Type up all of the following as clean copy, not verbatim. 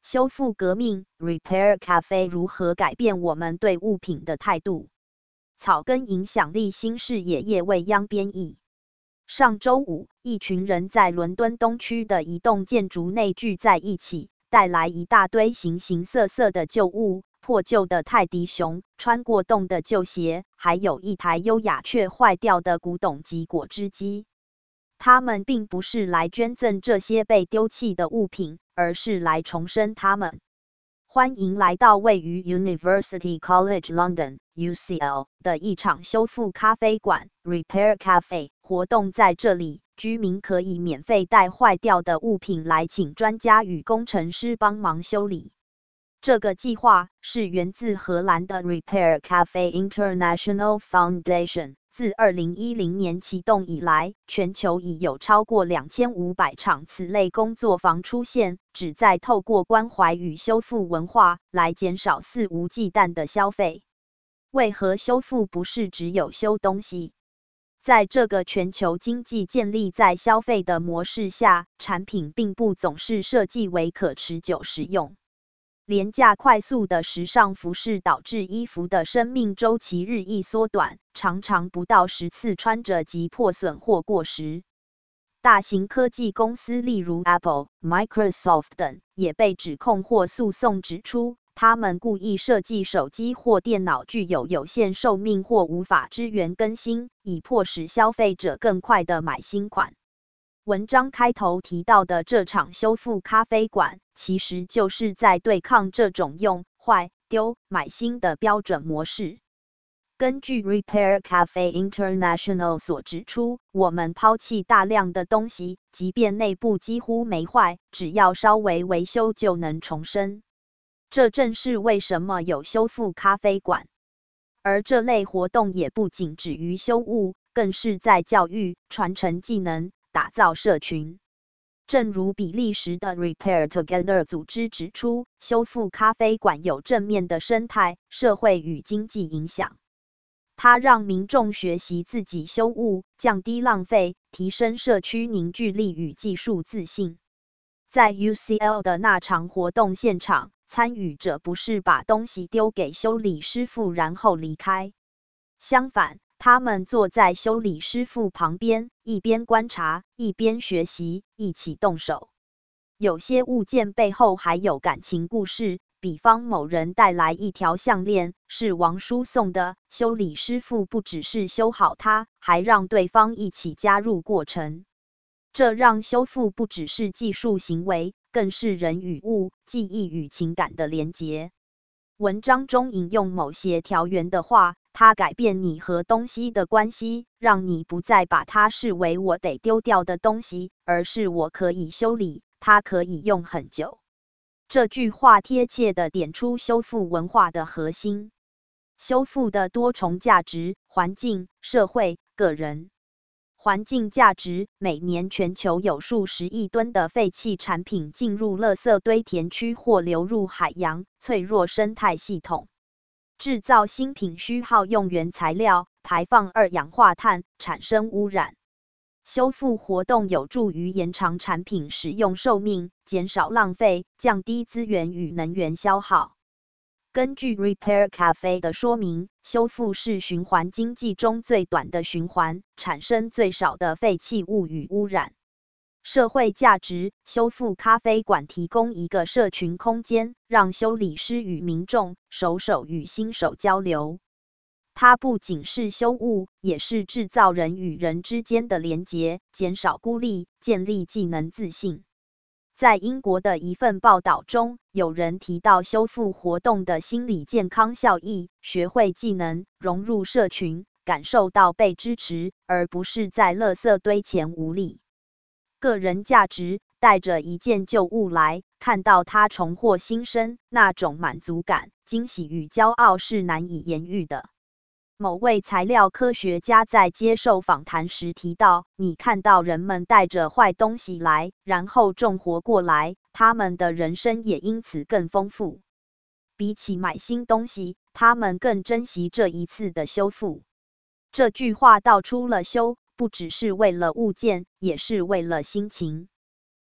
修复革命 Repair Cafe 如何改变我们对物品的态度？草根影响力新视野叶未央编译。上周五，一群人在伦敦东区的一栋建筑内聚在一起，带来一大堆形形色色的旧物，破旧的泰迪熊，穿过洞的旧鞋，还有一台优雅却坏掉的古董级果汁机。他们并不是来捐赠这些被丢弃的物品，而是来重生它们。欢迎来到位于 University College London（UCL） 的一场修复咖啡馆 （Repair Cafe） 活动。在这里，居民可以免费带坏掉的物品来请专家与工程师帮忙修理。这个计划是源自荷兰的 Repair Cafe International Foundation。自2010年启动以来，全球已有超过2500场此类工作坊出现，旨在透过关怀与修复文化来减少肆无忌惮的消费。为何修复不是只有修东西？在这个全球经济建立在消费的模式下，产品并不总是设计为可持久使用。廉价快速的时尚服饰导致衣服的生命周期日益缩短，常常不到10次穿着即破损或过时。大型科技公司例如 Apple、Microsoft 等，也被指控或诉讼指出，他们故意设计手机或电脑具有有限寿命或无法支援更新，以迫使消费者更快地买新款。文章开头提到的这场修复咖啡馆，其实就是在对抗这种用、坏、丢、买新的标准模式。根据 Repair Cafe International 所指出，我们抛弃大量的东西，即便内部几乎没坏，只要稍微维修就能重生。这正是为什么有修复咖啡馆。而这类活动也不仅止于修物，更是在教育、传承技能、打造社群。正如比利时的 Repair Together 组织指出，修复咖啡馆有正面的生态、社会与经济影响。它让民众学习自己修物，降低浪费，提升社区凝聚力与技术自信。在 UCL 的那场活动现场，参与者不是把东西丢给修理师傅然后离开。相反，他们坐在修理师傅旁边，一边观察，一边学习，一起动手。有些物件背后还有感情故事，比方某人带来一条项链，是王叔送的，修理师傅不只是修好它，还让对方一起加入过程。这让修复不只是技术行为，更是人与物、记忆与情感的连结。文章中引用某协调员的话，它改变你和东西的关系，让你不再把它视为我得丢掉的东西，而是我可以修理，它可以用很久。这句话贴切地点出修复文化的核心。修复的多重价值：环境、社会、个人。环境价值：每年全球有数十亿吨的废弃产品进入垃圾堆填区或流入海洋，脆弱生态系统。制造新品需耗用原材料，排放二氧化碳，产生污染。修复活动有助于延长产品使用寿命，减少浪费，降低资源与能源消耗。根据 Repair Cafe 的说明，修复是循环经济中最短的循环，产生最少的废弃物与污染。社会价值：修复咖啡馆提供一个社群空间，让修理师与民众、手与新手交流。它不仅是修物，也是制造人与人之间的连结，减少孤立，建立技能自信。在英国的一份报道中，有人提到修复活动的心理健康效益，学会技能，融入社群，感受到被支持，而不是在垃圾堆前无力。个人价值：带着一件旧物来，看到它重获新生，那种满足感、惊喜与骄傲是难以言喻的。某位材料科学家在接受访谈时提到，你看到人们带着坏东西来，然后重活过来，他们的人生也因此更丰富。比起买新东西，他们更珍惜这一次的修复。这句话道出了修不只是为了物件，也是为了心情。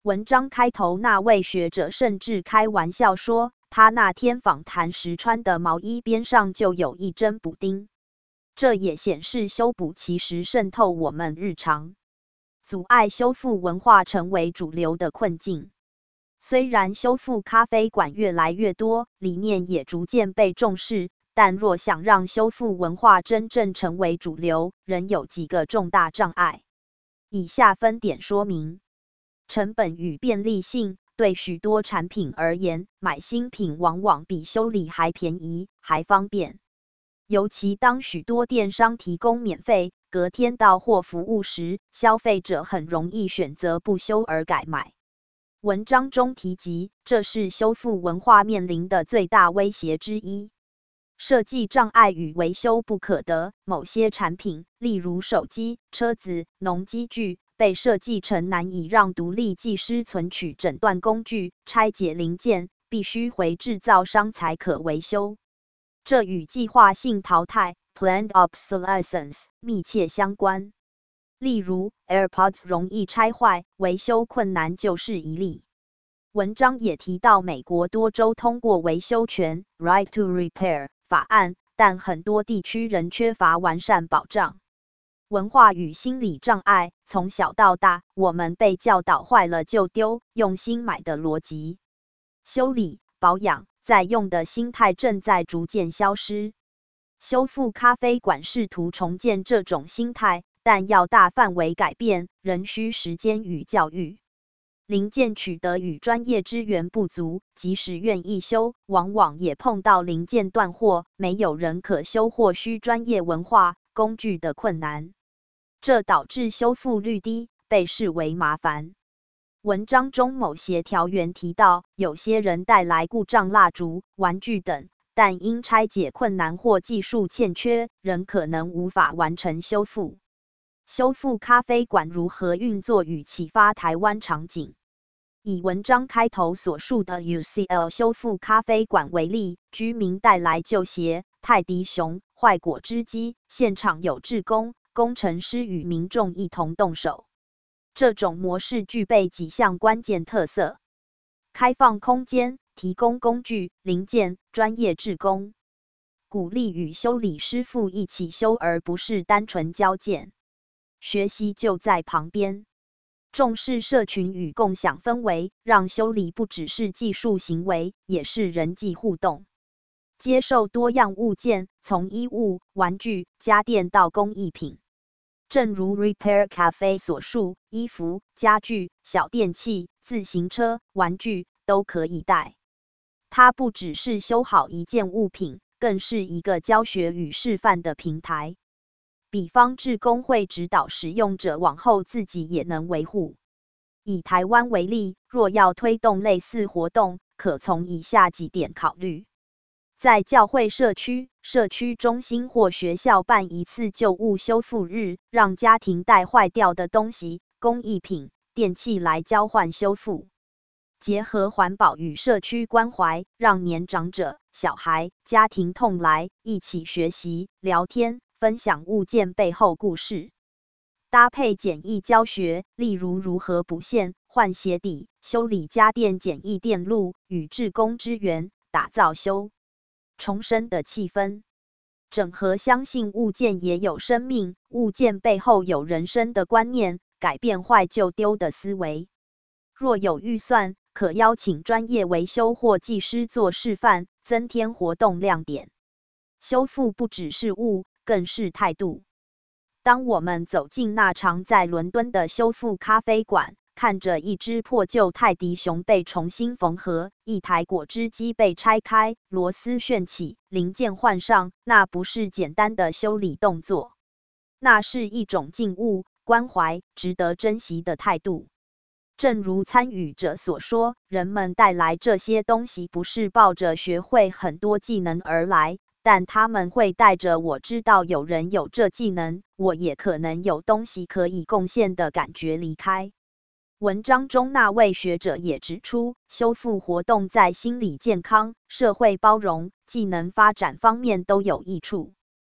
文章开头那位学者甚至开玩笑说，他那天访谈时穿的毛衣边上就有一针补丁。这也显示修补其实渗透我们日常，阻碍修复文化成为主流的困境。虽然修复咖啡馆越来越多，理念也逐渐被重视，但若想让修复文化真正成为主流，仍有几个重大障碍。以下分点说明。成本与便利性。对许多产品而言，买新品往往比修理还便宜，还方便。尤其当许多电商提供免费、隔天到货服务时，消费者很容易选择不修而改买。文章中提及，这是修复文化面临的最大威胁之一。设计障碍与维修不可得，某些产品，例如手机、车子、农机具，被设计成难以让独立技师存取诊断工具、拆解零件，必须回制造商才可维修。这与计划性淘汰 （planned obsolescence） 密切相关。例如 ，AirPods 容易拆坏，维修困难就是一例。文章也提到，美国多州通过维修权 （Right to Repair） 法案，但很多地区仍缺乏完善保障。文化与心理障碍，从小到大，我们被教导坏了就丢，用新买的逻辑。修理、保养、再用的心态正在逐渐消失。修复咖啡馆试图重建这种心态，但要大范围改变，仍需时间与教育。零件取得与专业资源不足，即使愿意修，往往也碰到零件断货，没有人可修或需专业文化、工具的困难。这导致修复率低，被视为麻烦。文章中某协调员提到，有些人带来故障蜡烛、玩具等，但因拆解困难或技术欠缺，仍可能无法完成修复。修复咖啡馆如何运作与启发台湾场景。以文章开头所述的 UCL 修复咖啡馆为例，居民带来旧鞋、泰迪熊、坏果汁机，现场有志工、工程师与民众一同动手。这种模式具备几项关键特色：开放空间，提供工具、零件、专业志工，鼓励与修理师傅一起修，而不是单纯交件。学习就在旁边。重视社群与共享氛围，让修理不只是技术行为，也是人际互动。接受多样物件，从衣物、玩具、家电到工艺品。正如 Repair Cafe 所述，衣服、家具、小电器、自行车、玩具都可以带。它不只是修好一件物品，更是一个教学与示范的平台。比方志工会指导使用者往后自己也能维护。以台湾为例，若要推动类似活动，可从以下几点考虑。在教会社区、社区中心或学校办一次旧物修复日，让家庭带坏掉的东西、工艺品、电器来交换修复。结合环保与社区关怀，让年长者、小孩、家庭同来，一起学习、聊天，分享物件背后故事。搭配简易教学，例如如何补线、换鞋底、修理家电简易电路，与志工支援，打造修重生的气氛。整合相信物件也有生命，物件背后有人生的观念，改变坏就丢的思维。若有预算，可邀请专业维修或技师做示范，增添活动亮点。修复不只是物，更是态度。当我们走进那常在伦敦的修复咖啡馆，看着一只破旧泰迪熊被重新缝合，一台果汁机被拆开，螺丝旋起，零件换上，那不是简单的修理动作，那是一种敬物、关怀、值得珍惜的态度。正如参与者所说，人们带来这些东西不是抱着学会很多技能而来，但他们会带着我知道有人有这技能，我也可能有东西可以贡献的感觉离开。文章中那位学者也指出，修复活动在心理健康、社会包容、技能发展方面都有益处。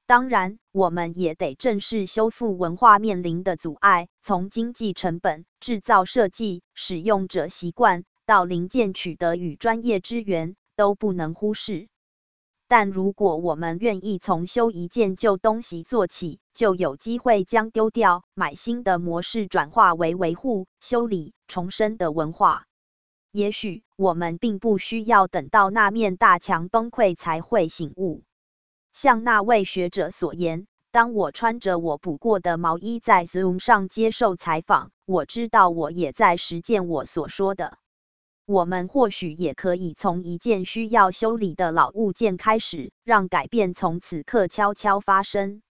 当然，我们也得正视修复文化面临的阻碍，从经济成本、制造设计、使用者习惯到零件取得与专业支援，都不能忽视。但如果我们愿意从修一件旧东西做起，就有机会将丢掉买新的模式转化为维护、修理、重生的文化。也许我们并不需要等到那面大墙崩溃才会醒悟。像那位学者所言，当我穿着我补过的毛衣在 Zoom 上接受采访，我知道我也在实践我所说的。我们或许也可以从一件需要修理的老物件开始，让改变从此刻悄悄发生。